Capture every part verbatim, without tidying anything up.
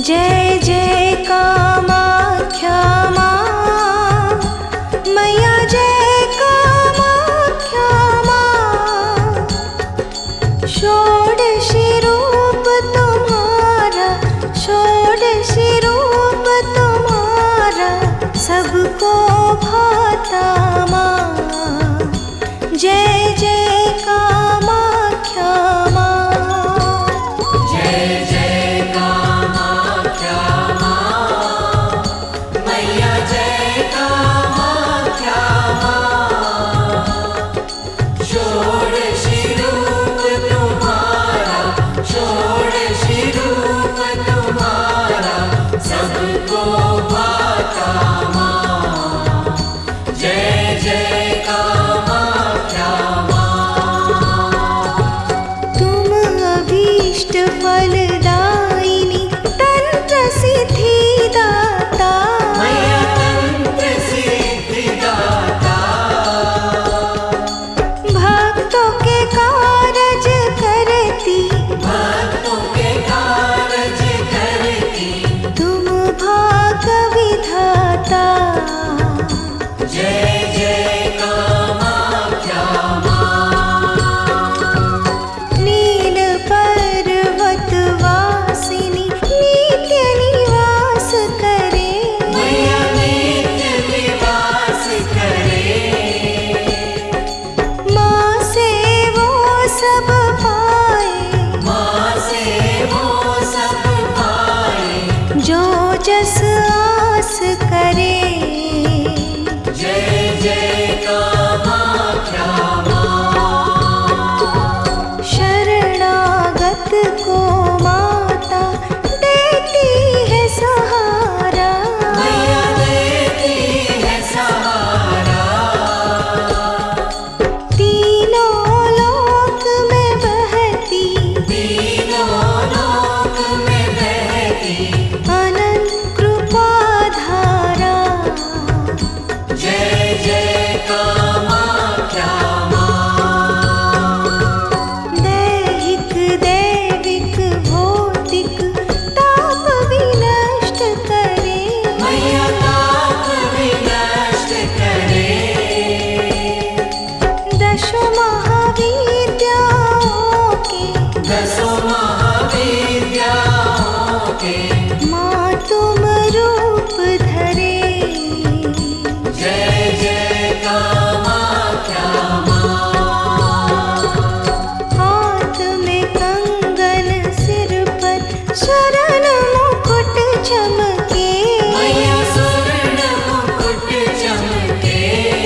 जय जय कामाख्या माँ, मैया जय कामाख्या माँ। षोडशी रूप तुम्हारा, षोडशी रूप तुम्हारा सबको भाता माँ। जय जय कामाख्या माँ। जय जय कामाख्या माँ, मैया जय कामाख्या माँ। षोडशी रूप तुम्हारा, षोडशी रूप तुम्हारा सबको भाता माँ। जय जय कामाख्या माँ। तुम अभीष्ट फलदायिनी, तंत्र सिद्धि दाता। मैया तंत्र सिद्धि दाता। भक्तों के कारज करती, भक्तों के कारज करती। तुम भाग विधाता। जय जय कामाख्या माँ। नील पर्वत वासिनी, नित्य निवास करे। मैया नित्य निवास करे। माँ से वो सब पाए, माँ से वो सब पाए। जो जस आस करे। जय जय कामाख्या माँ। शरणागत को माता देती है सहारा। मैया देती है सहारा। तीनों लोक में बहती, तीनों लोक में बहती। अनंत कृपा धारा। जय जय कामाख्या माँ। दैहिक दैविक भौतिक ताप विनष्ट करे। मैया ताप विनष्ट करे। दशों महाविद्याओं के, दसों महाविद्याओं के माँ तुम रूप धरे। जय जय कामाख्या माँ। हाथ में कंगन, सिर पर स्वर्ण मुकुट चमके। मैया स्वर्ण मुकुट चमके।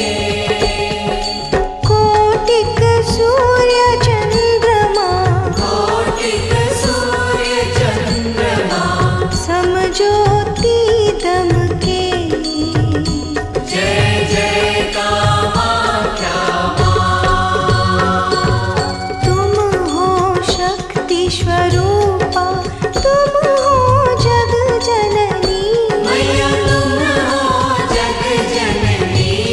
कोटिक सूर्य चंद्रमा, कोटिक सूर्य चंद्रमा समज्योति दमके। जय जय कामाख्या माँ। तुम हो शक्ति स्वरूपा, तुम हो जग जननी। मैया तुम हो जग जननी।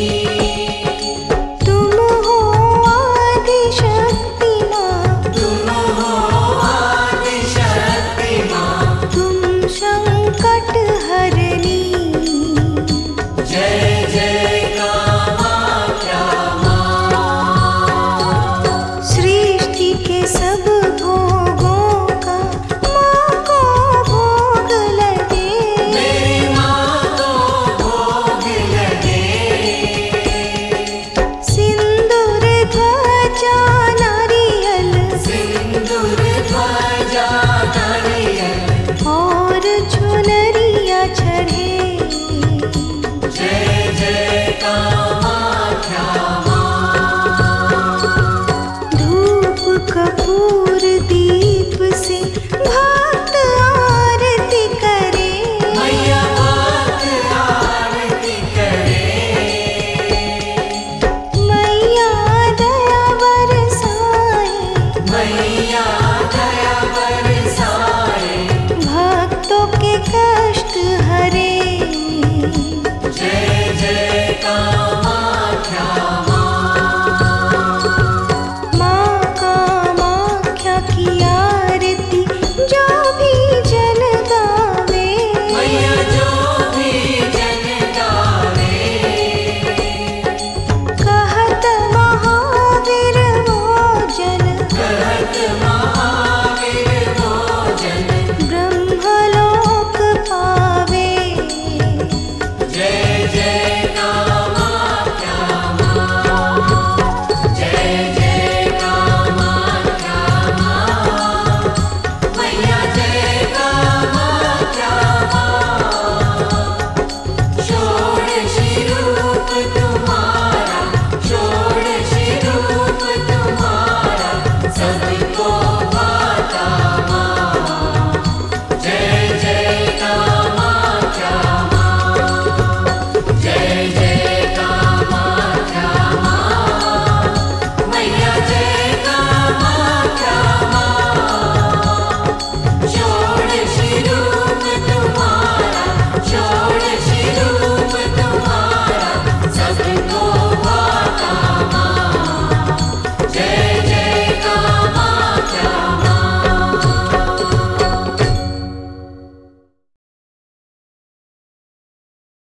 तुम हो आदि शक्ति माँ, तुम हो आदि शक्ति माँ। तुम संकट हरनी। जय जय कामाख्या माँ। सृष्टि के सब भोगों का माँ को भोग लगे। मेरी माँ को भोग लगे। सिंदूर ध्वजा नारियल, सिंदूर ध्वजा नारियल और चुनरिया चढ़े। जय जय कामाख्या माँ। धूप कपूर दीप से भक्त आरती करे। मैया भक्त आरती करे। मैया दया बरसाए, मैया दया बरसाए। भक्तों के कर